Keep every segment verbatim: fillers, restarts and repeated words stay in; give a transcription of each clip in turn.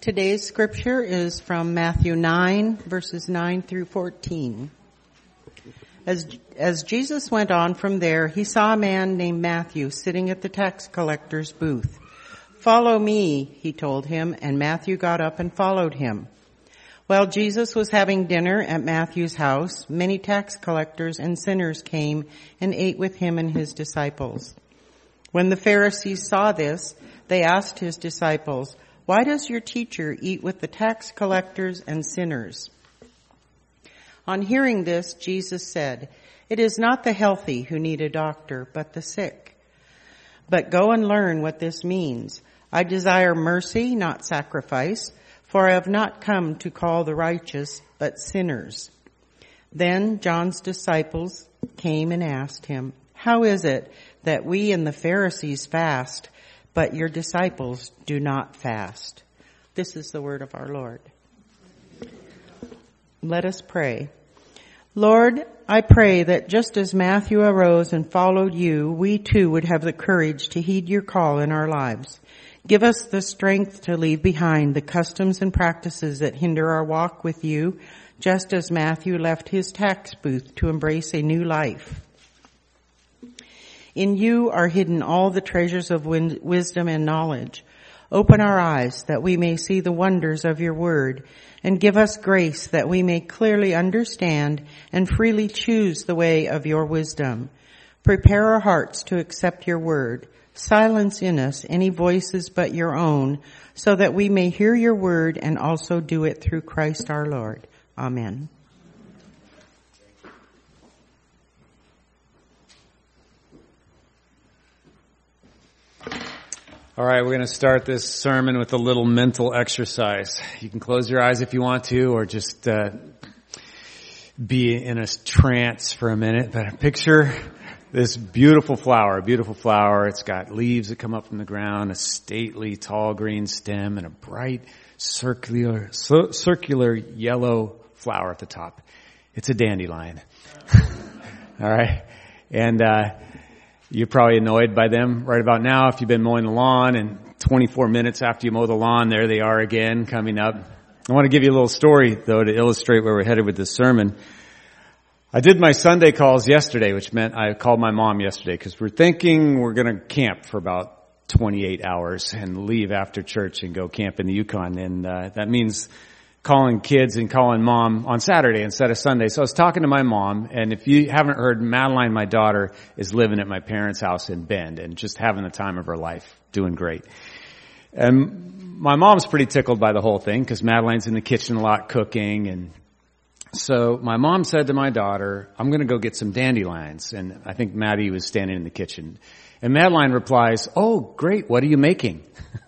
Today's scripture is from Matthew nine, verses nine through fourteen. As, as Jesus went on from there, he saw a man named Matthew sitting at the tax collector's booth. "Follow me," he told him, and Matthew got up and followed him. While Jesus was having dinner at Matthew's house, many tax collectors and sinners came and ate with him and his disciples. When the Pharisees saw this, they asked his disciples, "Why does your teacher eat with the tax collectors and sinners?" On hearing this, Jesus said, "It is not the healthy who need a doctor, but the sick. But go and learn what this means. I desire mercy, not sacrifice, for I have not come to call the righteous, but sinners." Then John's disciples came and asked him, "How is it that we and the Pharisees fast, but your disciples do not fast?" This is the word of our Lord. Let us pray. Lord, I pray that just as Matthew arose and followed you, we too would have the courage to heed your call in our lives. Give us the strength to leave behind the customs and practices that hinder our walk with you, just as Matthew left his tax booth to embrace a new life. In you are hidden all the treasures of win- wisdom and knowledge. Open our eyes that we may see the wonders of your word, and give us grace that we may clearly understand and freely choose the way of your wisdom. Prepare our hearts to accept your word. Silence in us any voices but your own, so that we may hear your word and also do it through Christ our Lord. Amen. All right, we're going to start this sermon with a little mental exercise. You can close your eyes if you want to, or just uh, be in a trance for a minute. But picture this beautiful flower, a beautiful flower. It's got leaves that come up from the ground, a stately, tall green stem, and a bright, circular, so, circular yellow flower at the top. It's a dandelion. All right, and uh you're probably annoyed by them right about now if you've been mowing the lawn, and twenty-four minutes after you mow the lawn, there they are again coming up. I want to give you a little story, though, to illustrate where we're headed with this sermon. I did my Sunday calls yesterday, which meant I called my mom yesterday because we're thinking we're going to camp for about twenty-eight hours and leave after church and go camp in the Yukon. And uh, that means calling kids and calling mom on Saturday instead of Sunday. So I was talking to my mom, and if you haven't heard, Madeline, my daughter, is living at my parents' house in Bend and just having the time of her life, doing great. And my mom's pretty tickled by the whole thing because Madeline's in the kitchen a lot cooking. And so my mom said to my daughter, "I'm going to go get some dandelions." And I think Maddie was standing in the kitchen. And Madeline replies, "Oh, great, what are you making?"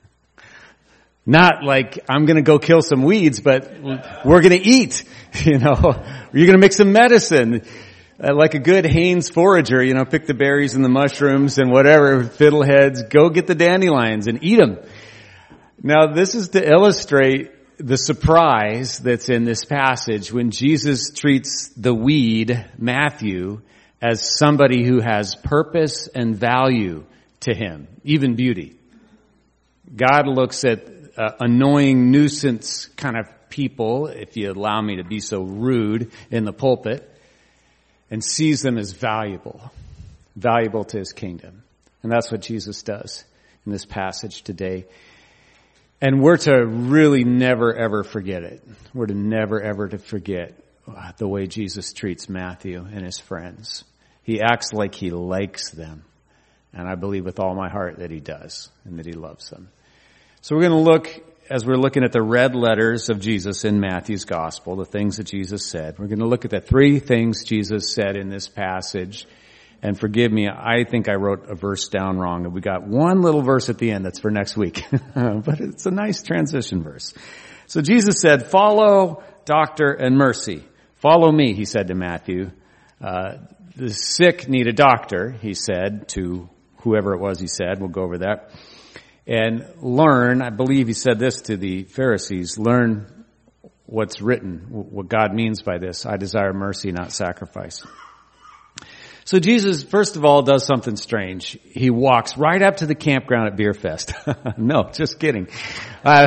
Not like, "I'm going to go kill some weeds," but we're going to eat, you know. You're going to make some medicine. Uh, like a good Hanes forager, you know, pick the berries and the mushrooms and whatever, fiddleheads, go get the dandelions and eat them. Now, this is to illustrate the surprise that's in this passage when Jesus treats the weed, Matthew, as somebody who has purpose and value to him, even beauty. God looks at Uh, annoying nuisance kind of people, if you allow me to be so rude in the pulpit, and sees them as valuable, valuable to his kingdom. And that's what Jesus does in this passage today. And we're to really never ever forget it. We're to never ever to forget the way Jesus treats Matthew and his friends. He acts like he likes them. And I believe with all my heart that he does and that he loves them. So we're going to look, as we're looking at the red letters of Jesus in Matthew's gospel, the things that Jesus said. We're going to look at the three things Jesus said in this passage. And forgive me, I think I wrote a verse down wrong. We got one little verse at the end that's for next week. But it's a nice transition verse. So Jesus said, "Follow, doctor, and mercy. Follow me," he said to Matthew. Uh, the sick need a doctor, he said to whoever it was he said. We'll go over that. And learn, I believe he said this to the Pharisees, learn what's written, what God means by this. I desire mercy, not sacrifice. So Jesus, first of all, does something strange. He walks right up to the campground at Beer Fest. No, just kidding. Uh,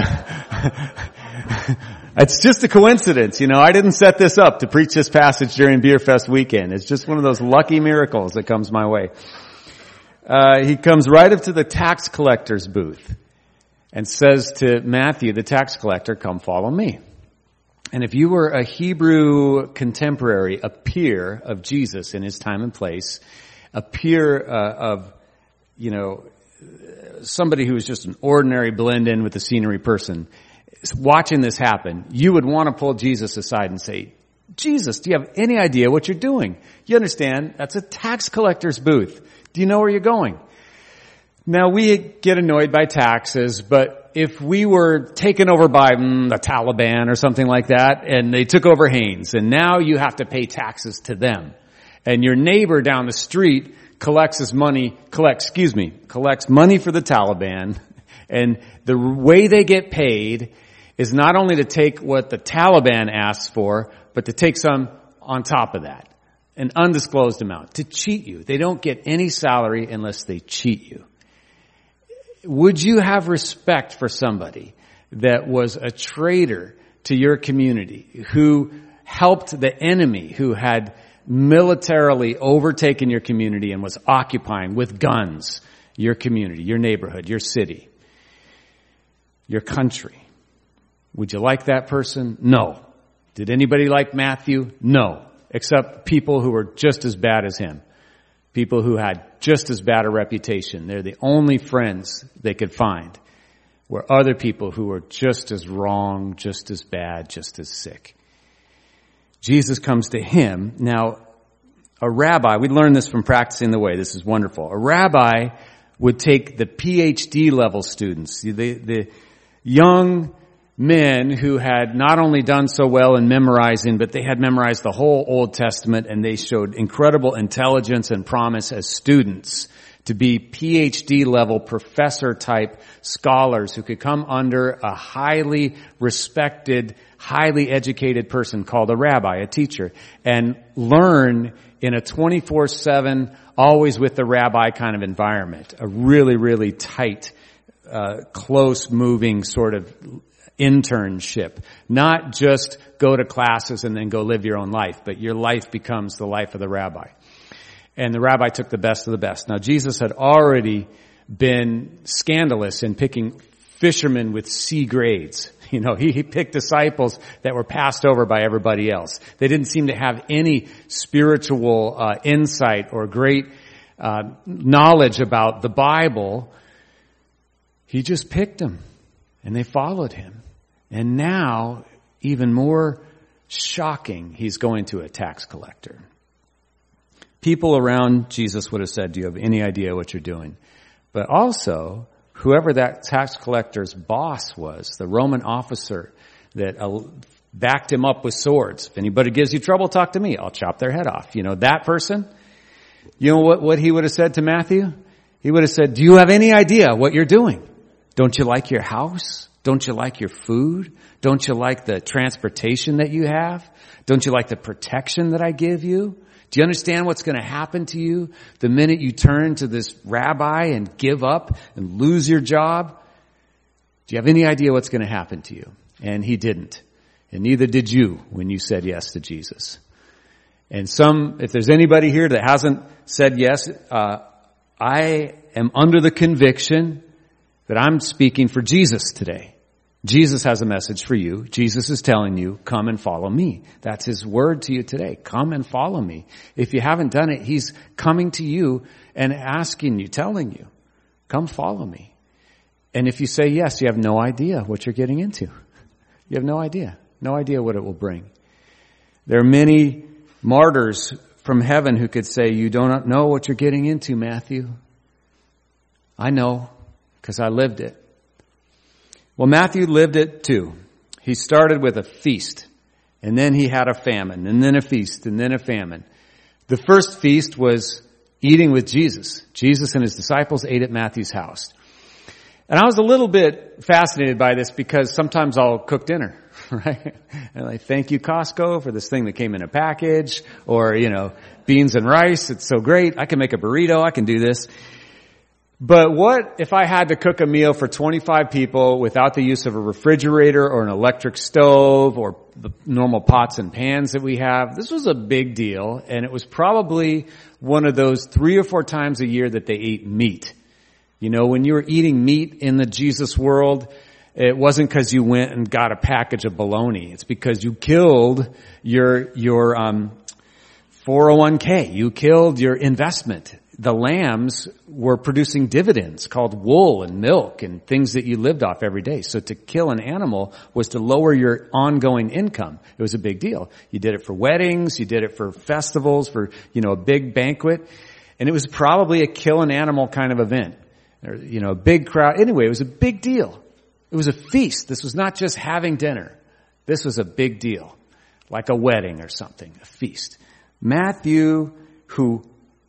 it's just a coincidence, you know. I didn't set this up to preach this passage during Beer Fest weekend. It's just one of those lucky miracles that comes my way. Uh, he comes right up to the tax collector's booth and says to Matthew, the tax collector, "Come follow me." And if you were a Hebrew contemporary, a peer of Jesus in his time and place, a peer uh, of, you know, somebody who was just an ordinary blend-in with the scenery person, watching this happen, you would want to pull Jesus aside and say, "Jesus, do you have any idea what you're doing? You understand, that's a tax collector's booth. Do you know where you're going?" Now, we get annoyed by taxes, but if we were taken over by mm, the Taliban or something like that, and they took over Hanes, and now you have to pay taxes to them, and your neighbor down the street collects his money, collects, excuse me, collects money for the Taliban, and the way they get paid is not only to take what the Taliban asks for, but to take some on top of that, an undisclosed amount, to cheat you. They don't get any salary unless they cheat you. Would you have respect for somebody that was a traitor to your community, who helped the enemy, who had militarily overtaken your community and was occupying with guns your community, your neighborhood, your city, your country? Would you like that person? No. Did anybody like Matthew? No. Except people who were just as bad as him. People who had just as bad a reputation. They're the only friends they could find were other people who were just as wrong, just as bad, just as sick. Jesus comes to him. Now, a rabbi, we learned this from Practicing the Way. This is wonderful. A rabbi would take the P H D level students, the, the young men who had not only done so well in memorizing, but they had memorized the whole Old Testament, and they showed incredible intelligence and promise as students to be P H D level professor type scholars who could come under a highly respected, highly educated person called a rabbi, a teacher, and learn in a twenty-four seven, always with the rabbi kind of environment, a really, really tight, uh, close moving sort of internship. Not just go to classes and then go live your own life, but your life becomes the life of the rabbi. And the rabbi took the best of the best. Now, Jesus had already been scandalous in picking fishermen with C grades. You know, he, he picked disciples that were passed over by everybody else. They didn't seem to have any spiritual uh, insight or great uh, knowledge about the Bible. He just picked them, and they followed him. And now, even more shocking, he's going to a tax collector. People around Jesus would have said, "Do you have any idea what you're doing?" But also, whoever that tax collector's boss was, the Roman officer that uh, backed him up with swords. If anybody gives you trouble, talk to me. I'll chop their head off. You know, that person, you know what, what he would have said to Matthew? He would have said, "Do you have any idea what you're doing? Don't you like your house? Don't you like your food? Don't you like the transportation that you have? Don't you like the protection that I give you? Do you understand what's going to happen to you the minute you turn to this rabbi and give up and lose your job? Do you have any idea what's going to happen to you?" And he didn't. And neither did you when you said yes to Jesus. And some, if there's anybody here that hasn't said yes, uh, I am under the conviction that I'm speaking for Jesus today. Jesus has a message for you. Jesus is telling you, come and follow me. That's his word to you today. Come and follow me. If you haven't done it, he's coming to you and asking you, telling you, come follow me. And if you say yes, you have no idea what you're getting into. You have no idea. No idea what it will bring. There are many martyrs from heaven who could say, "You don't know what you're getting into, Matthew." I know, because I lived it. Well, Matthew lived it too. He started with a feast, and then he had a famine, and then a feast, and then a famine. The first feast was eating with Jesus. Jesus and his disciples ate at Matthew's house. And I was a little bit fascinated by this because sometimes I'll cook dinner. right? And like, thank you, Costco, for this thing that came in a package, or, you know, beans and rice. It's so great. I can make a burrito. I can do this. But what if I had to cook a meal for twenty-five people without the use of a refrigerator or an electric stove or the normal pots and pans that we have? This was a big deal, and it was probably one of those three or four times a year that they ate meat. You know, when you were eating meat in the Jesus world, it wasn't because you went and got a package of bologna. It's because you killed your your um four oh one k. You killed your investment. The lambs were producing dividends called wool and milk and things that you lived off every day. So to kill an animal was to lower your ongoing income. It was a big deal. You did it for weddings. You did it for festivals, for, you know, a big banquet. And it was probably a kill an animal kind of event. Or, you know, a big crowd. Anyway, it was a big deal. It was a feast. This was not just having dinner. This was a big deal. Like a wedding or something. A feast. Matthew, who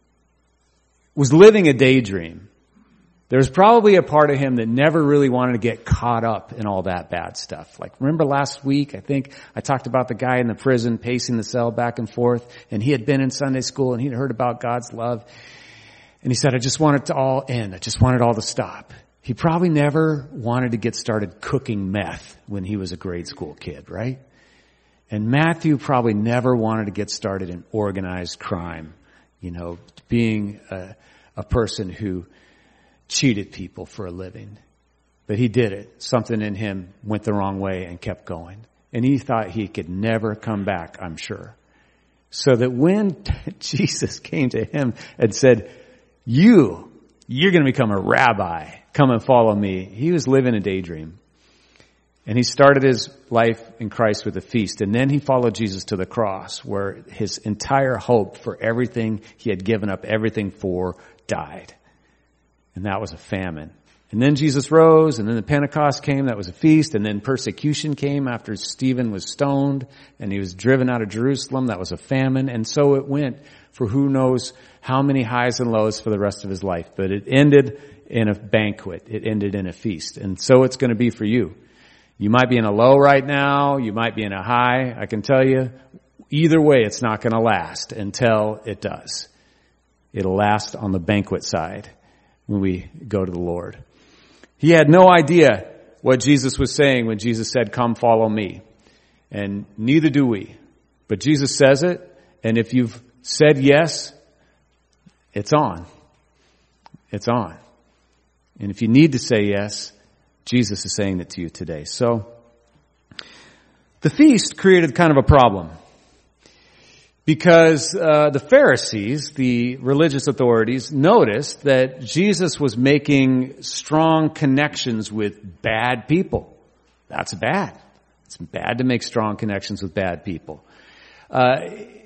was living a daydream. There's probably a part of him that never really wanted to get caught up in all that bad stuff. Like, remember last week, I think I talked about the guy in the prison pacing the cell back and forth, and he had been in Sunday school and he'd heard about God's love. And he said, I just want it to all end. I just want it all to stop. He probably never wanted to get started cooking meth when he was a grade school kid, right? And Matthew probably never wanted to get started in organized crime, you know, being a, a person who cheated people for a living. But he did it. Something in him went the wrong way and kept going. And he thought he could never come back, I'm sure. So that when Jesus came to him and said, you, you're going to become a rabbi. Come and follow me. He was living a daydream. And he started his life in Christ with a feast. And then he followed Jesus to the cross, where his entire hope for everything he had given up everything for died. And that was a famine. And then Jesus rose, and then the Pentecost came. That was a feast. And then persecution came after Stephen was stoned and he was driven out of Jerusalem. That was a famine. And so it went for who knows how many highs and lows for the rest of his life. But it ended in a banquet. It ended in a feast. And so it's going to be for you. You might be in a low right now. You might be in a high. I can tell you, either way, it's not going to last until it does. It'll last on the banquet side when we go to the Lord. He had no idea what Jesus was saying when Jesus said, come follow me. And neither do we. But Jesus says it. And if you've said yes, it's on. It's on. And if you need to say yes, Jesus is saying that to you today. So, the feast created kind of a problem. Because uh, the Pharisees, the religious authorities, noticed that Jesus was making strong connections with bad people. That's bad. It's bad to make strong connections with bad people. Uh,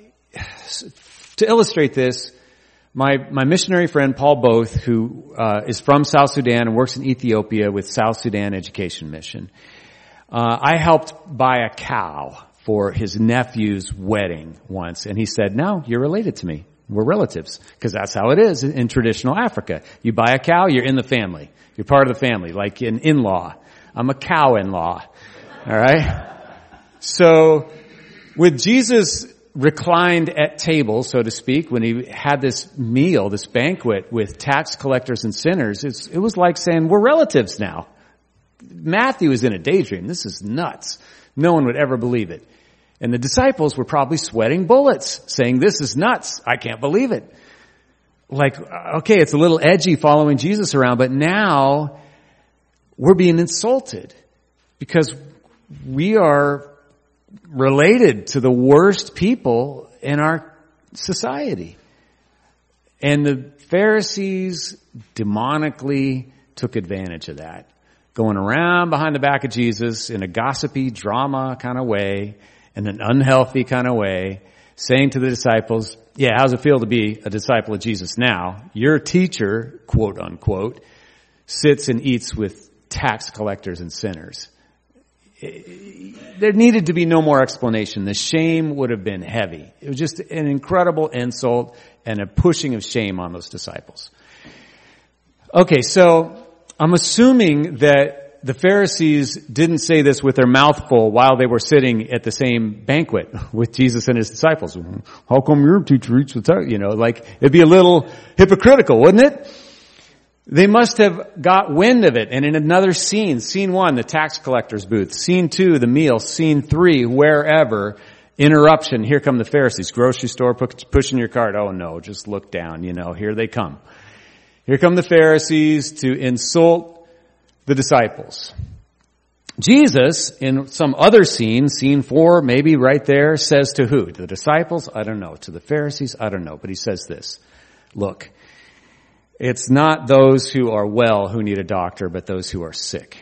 to illustrate this, My my missionary friend Paul Both, who uh, is from South Sudan and works in Ethiopia with South Sudan Education Mission, uh, I helped buy a cow for his nephew's wedding once, and he said, "No, you're related to me. We're relatives," because that's how it is in traditional Africa. You buy a cow, you're in the family. You're part of the family, like an in-law. I'm a cow-in-law. All right. So with Jesus reclined at table, so to speak, when he had this meal, this banquet with tax collectors and sinners, it's, it was like saying, we're relatives now. Matthew is in a daydream. This is nuts. No one would ever believe it. And the disciples were probably sweating bullets, saying, this is nuts. I can't believe it. Like, okay, it's a little edgy following Jesus around, but now we're being insulted because we are related to the worst people in our society. And the Pharisees demonically took advantage of that, going around behind the back of Jesus in a gossipy drama kind of way, in an unhealthy kind of way, saying to the disciples, yeah, how's it feel to be a disciple of Jesus now? Your teacher, quote unquote, sits and eats with tax collectors and sinners. There needed to be no more explanation. The shame would have been heavy. It was just an incredible insult and a pushing of shame on those disciples. Okay, so I'm assuming that the Pharisees didn't say this with their mouth full while they were sitting at the same banquet with Jesus and his disciples. How come your teacher eats with that? You know, like, it'd be a little hypocritical, wouldn't it? They must have got wind of it. And in another scene, scene one, the tax collector's booth, scene two, the meal, scene three, wherever, interruption, here come the Pharisees, grocery store, pushing your cart. Oh no, just look down, you know, here they come. Here come the Pharisees to insult the disciples. Jesus, in some other scene, scene four, maybe right there, says to who? To the disciples? I don't know. To the Pharisees? I don't know. But he says this, look, it's not those who are well who need a doctor, but those who are sick.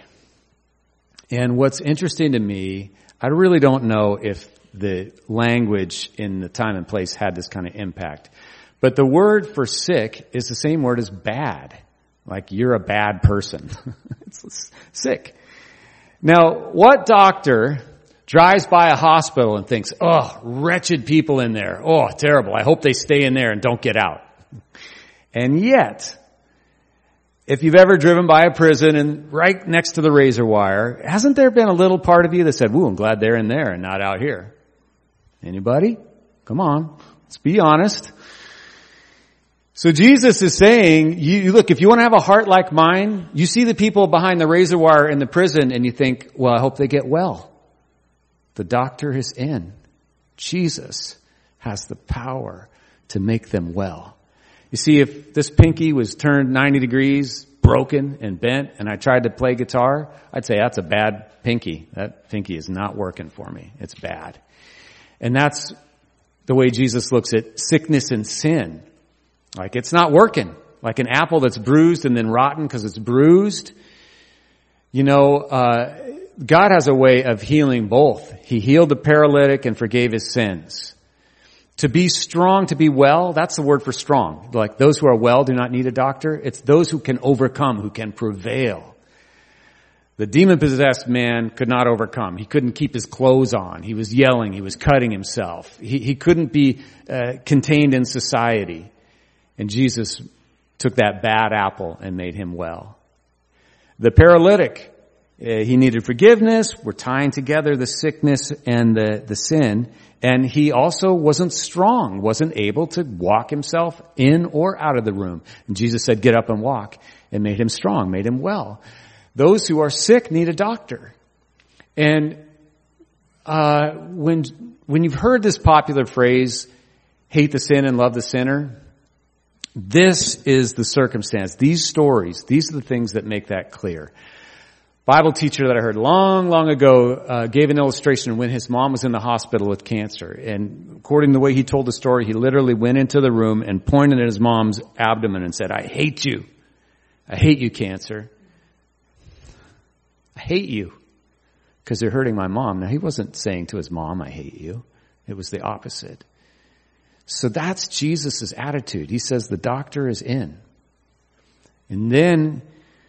And what's interesting to me, I really don't know if the language in the time and place had this kind of impact. But the word for sick is the same word as bad. Like you're a bad person. It's sick. Now, what doctor drives by a hospital and thinks, oh, wretched people in there. Oh, terrible. I hope they stay in there and don't get out. And yet, if you've ever driven by a prison and right next to the razor wire, hasn't there been a little part of you that said, woo, I'm glad they're in there and not out here? Anybody? Come on. Let's be honest. So Jesus is saying, you look, if you want to have a heart like mine, you see the people behind the razor wire in the prison and you think, well, I hope they get well. The doctor is in. Jesus has the power to make them well. You see, if this pinky was turned ninety degrees, broken and bent, and I tried to play guitar, I'd say that's a bad pinky. That pinky is not working for me. It's bad. And that's the way Jesus looks at sickness and sin. Like it's not working. Like an apple that's bruised and then rotten because it's bruised. You know, uh, God has a way of healing both. He healed the paralytic and forgave his sins. To be strong, to be well, that's the word for strong. Like those who are well do not need a doctor. It's those who can overcome, who can prevail. The demon-possessed man could not overcome. He couldn't keep his clothes on. He was yelling. He was cutting himself. He, he couldn't be uh, contained in society. And Jesus took that bad apple and made him well. The paralytic, uh, he needed forgiveness. We're tying together the sickness and the, the sin. And he also wasn't strong, wasn't able to walk himself in or out of the room. And Jesus said, get up and walk, and made him strong, made him well. Those who are sick need a doctor. And uh when when you've heard this popular phrase, hate the sin and love the sinner, this is the circumstance. These stories, these are the things that make that clear. Bible teacher that I heard long, long ago uh, gave an illustration when his mom was in the hospital with cancer. And according to the way he told the story, he literally went into the room and pointed at his mom's abdomen and said, I hate you. I hate you, cancer. I hate you because you're hurting my mom. Now, he wasn't saying to his mom, I hate you. It was the opposite. So that's Jesus' attitude. He says the doctor is in. And then...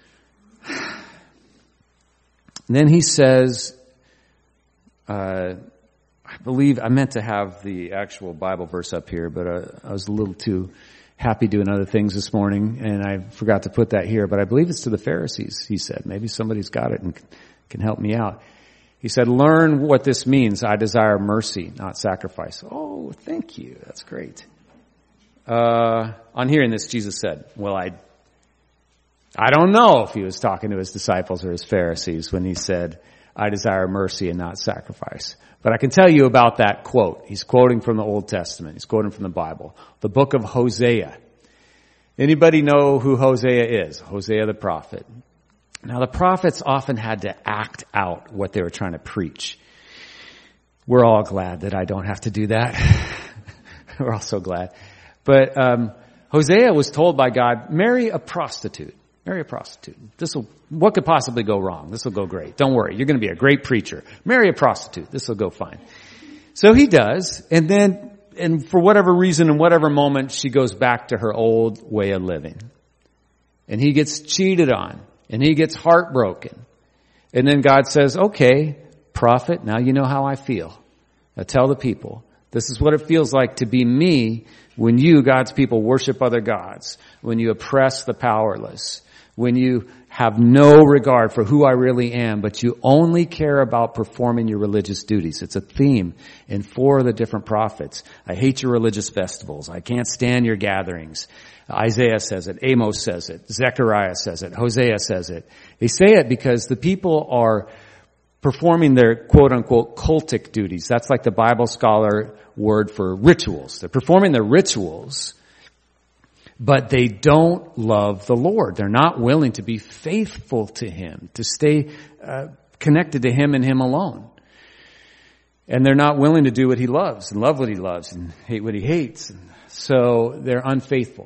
And then he says, uh, I believe I meant to have the actual Bible verse up here, but uh, I was a little too happy doing other things this morning, and I forgot to put that here. But I believe it's to the Pharisees, he said. Maybe somebody's got it and can help me out. He said, learn what this means. I desire mercy, not sacrifice. Oh, thank you. That's great. Uh, on hearing this, Jesus said, well, I I don't know if he was talking to his disciples or his Pharisees when he said, I desire mercy and not sacrifice. But I can tell you about that quote. He's quoting from the Old Testament. He's quoting from the Bible. The book of Hosea. Anybody know who Hosea is? Hosea the prophet. Now the prophets often had to act out what they were trying to preach. We're all glad that I don't have to do that. We're all so glad. But um Hosea was told by God, marry a prostitute. Marry a prostitute. This will, what could possibly go wrong? This will go great. Don't worry. You're going to be a great preacher. Marry a prostitute. This will go fine. So he does. And then, and for whatever reason, in whatever moment, she goes back to her old way of living. And he gets cheated on. And he gets heartbroken. And then God says, okay, prophet, now you know how I feel. Now tell the people, this is what it feels like to be me when you, God's people, worship other gods. When you oppress the powerless. When you have no regard for who I really am, but you only care about performing your religious duties. It's a theme in four of the different prophets. I hate your religious festivals. I can't stand your gatherings. Isaiah says it. Amos says it. Zechariah says it. Hosea says it. They say it because the people are performing their quote-unquote cultic duties. That's like the Bible scholar word for rituals. They're performing their rituals, but they don't love the Lord. They're not willing to be faithful to Him, to stay uh, connected to Him and Him alone. And they're not willing to do what He loves and love what He loves and hate what He hates. And so they're unfaithful.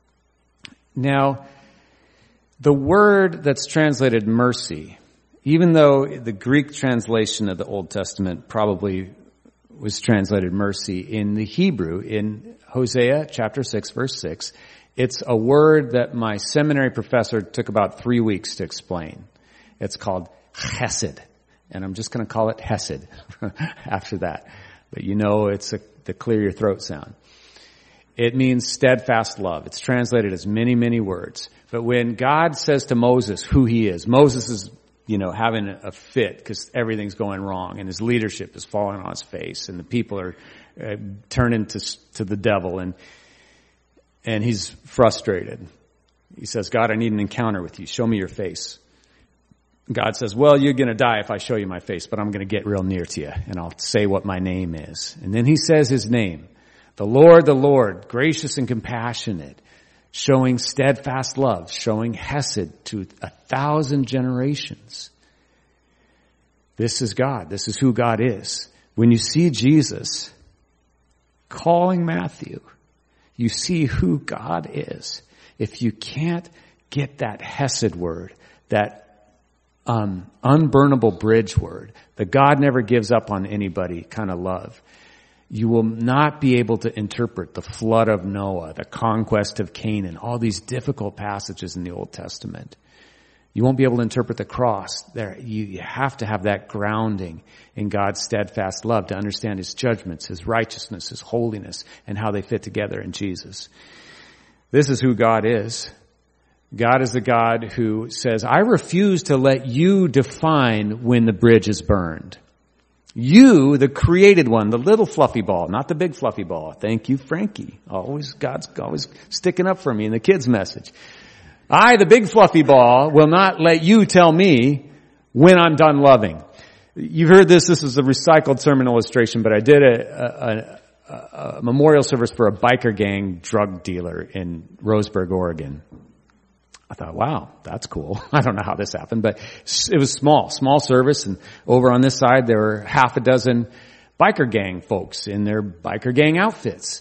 Now, the word that's translated mercy, even though the Greek translation of the Old Testament probably was translated mercy, in the Hebrew, in Hosea chapter six, verse six, it's a word that my seminary professor took about three weeks to explain. It's called chesed. And I'm just going to call it hesed after that. But you know it's a, the clear your throat sound. It means steadfast love. It's translated as many, many words. But when God says to Moses who He is, Moses is, you know, having a fit because everything's going wrong and his leadership is falling on his face and the people are uh, turning to, to the devil and, and he's frustrated. He says, God, I need an encounter with you. Show me your face. God says, well, you're going to die if I show you my face, but I'm going to get real near to you and I'll say what my name is. And then He says His name. The Lord, the Lord, gracious and compassionate, showing steadfast love, showing hesed to a thousand generations. This is God. This is who God is. When you see Jesus calling Matthew, you see who God is. If you can't get that hesed word, that um, unburnable bridge word, the God never gives up on anybody kind of love, you will not be able to interpret the flood of Noah, the conquest of Canaan, all these difficult passages in the Old Testament. You won't be able to interpret the cross. There, you, you have to have that grounding in God's steadfast love to understand His judgments, His righteousness, His holiness, and how they fit together in Jesus. This is who God is. God is the God who says, I refuse to let you define when the bridge is burned. You, the created one, the little fluffy ball, not the big fluffy ball. Thank you, Frankie. Always, God's always sticking up for me in the kids' message. I, the big fluffy ball, will not let you tell me when I'm done loving. You've heard this. This is a recycled sermon illustration, but I did a, a, a, a memorial service for a biker gang drug dealer in Roseburg, Oregon. I thought, wow, that's cool. I don't know how this happened, but it was small, small service. And over on this side, there were half a dozen biker gang folks in their biker gang outfits.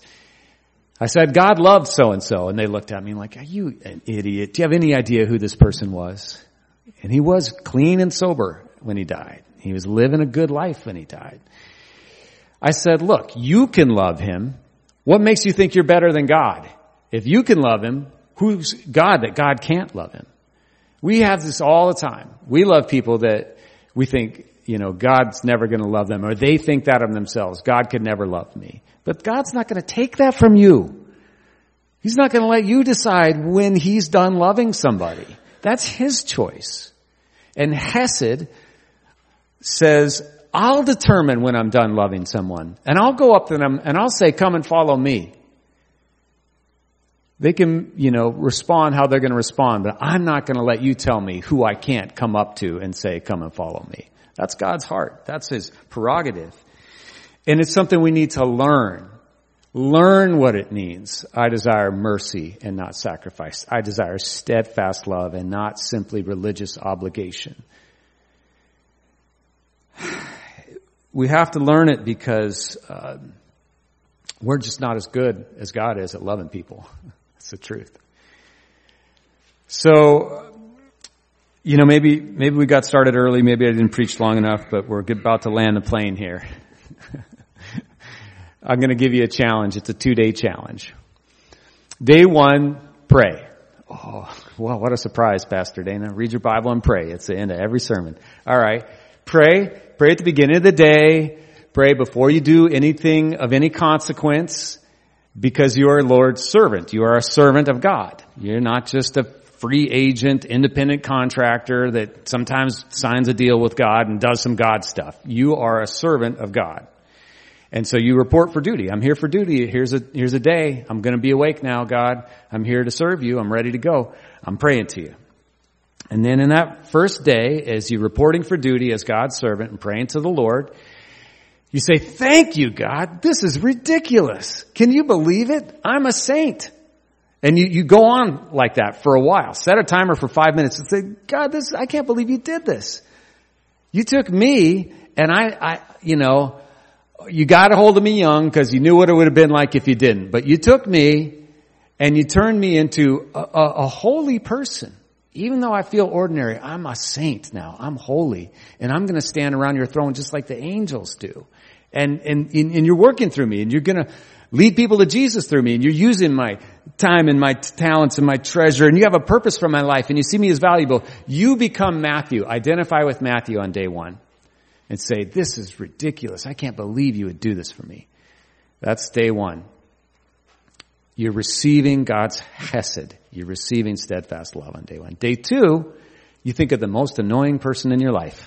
I said, God loved so-and-so. And they looked at me like, are you an idiot? Do you have any idea who this person was? And he was clean and sober when he died. He was living a good life when he died. I said, look, you can love him. What makes you think you're better than God? If you can love him, who's God that God can't love him? We have this all the time. We love people that we think, you know, God's never going to love them, or they think that of themselves. God could never love me. But God's not going to take that from you. He's not going to let you decide when He's done loving somebody. That's His choice. And Hesed says, I'll determine when I'm done loving someone. And I'll go up to them and I'll say, come and follow me. They can, you know, respond how they're going to respond, but I'm not going to let you tell me who I can't come up to and say, come and follow me. That's God's heart. That's His prerogative. And it's something we need to learn. Learn what it means. I desire mercy and not sacrifice. I desire steadfast love and not simply religious obligation. We have to learn it because uh, we're just not as good as God is at loving people. That's the truth. So, you know, maybe maybe we got started early. Maybe I didn't preach long enough, but we're about to land the plane here. I'm going to give you a challenge. It's a two-day challenge. Day one, pray. Oh, well, what a surprise, Pastor Dana. Read your Bible and pray. It's the end of every sermon. All right. Pray. Pray at the beginning of the day. Pray before you do anything of any consequence, because you are Lord's servant. You are a servant of God. You're not just a free agent, independent contractor that sometimes signs a deal with God and does some God stuff. You are a servant of God. And so you report for duty. I'm here for duty. Here's a, here's a day. I'm going to be awake now, God. I'm here to serve you. I'm ready to go. I'm praying to you. And then in that first day, as you're reporting for duty as God's servant and praying to the Lord, you say, thank you, God. This is ridiculous. Can you believe it? I'm a saint. And you, you go on like that for a while. Set a timer for five minutes and say, God, this, I can't believe you did this. You took me and I, I, you know, you got a hold of me young because you knew what it would have been like if you didn't. But you took me and you turned me into a, a, a holy person. Even though I feel ordinary, I'm a saint now. I'm holy. And I'm going to stand around your throne just like the angels do. And, and, and you're working through me and you're going to lead people to Jesus through me. And you're using my time and my talents and my treasure. And you have a purpose for my life and you see me as valuable. You become Matthew. Identify with Matthew on day one. And say, this is ridiculous. I can't believe you would do this for me. That's day one. You're receiving God's hesed. You're receiving steadfast love on day one. Day two, you think of the most annoying person in your life.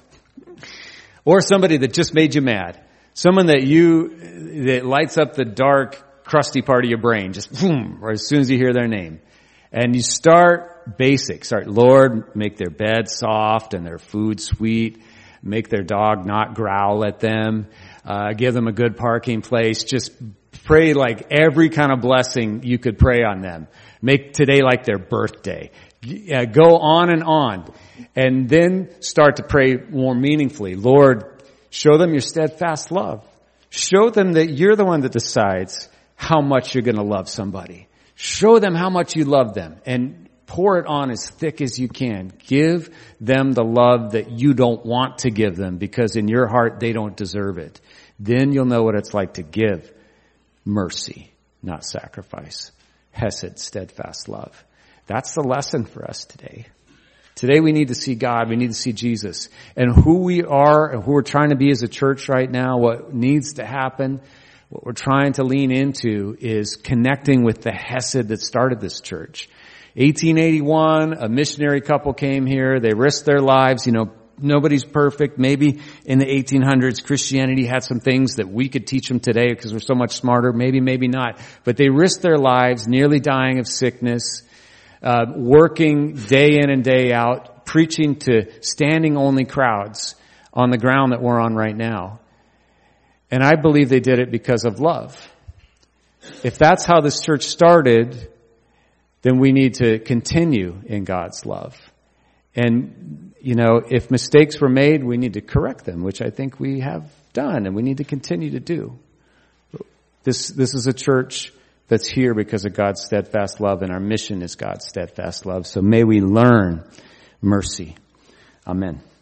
Or somebody that just made you mad. Someone that you, that lights up the dark, crusty part of your brain. Just boom, or as soon as you hear their name. And you start basic. Start, Lord, make their bed soft and their food sweet. Make their dog not growl at them. Uh, give them a good parking place. Just pray like every kind of blessing you could pray on them. Make today like their birthday. Uh, go on and on. And then start to pray more meaningfully. Lord, show them your steadfast love. Show them that you're the one that decides how much you're going to love somebody. Show them how much you love them. And pour it on as thick as you can. Give them the love that you don't want to give them because in your heart they don't deserve it. Then you'll know what it's like to give mercy, not sacrifice. Hesed, steadfast love. That's the lesson for us today. Today we need to see God. We need to see Jesus. And who we are and who we're trying to be as a church right now, what needs to happen, what we're trying to lean into is connecting with the Hesed that started this church. eighteen eighty-one, a missionary couple came here. They risked their lives. You know, nobody's perfect. Maybe in the eighteen hundreds, Christianity had some things that we could teach them today because we're so much smarter. Maybe, maybe not. But they risked their lives, nearly dying of sickness, uh, working day in and day out, preaching to standing only crowds on the ground that we're on right now. And I believe they did it because of love. If that's how this church started, then we need to continue in God's love. And, you know, if mistakes were made, we need to correct them, which I think we have done, and we need to continue to do. This, this is a church that's here because of God's steadfast love, and our mission is God's steadfast love. So may we learn mercy. Amen.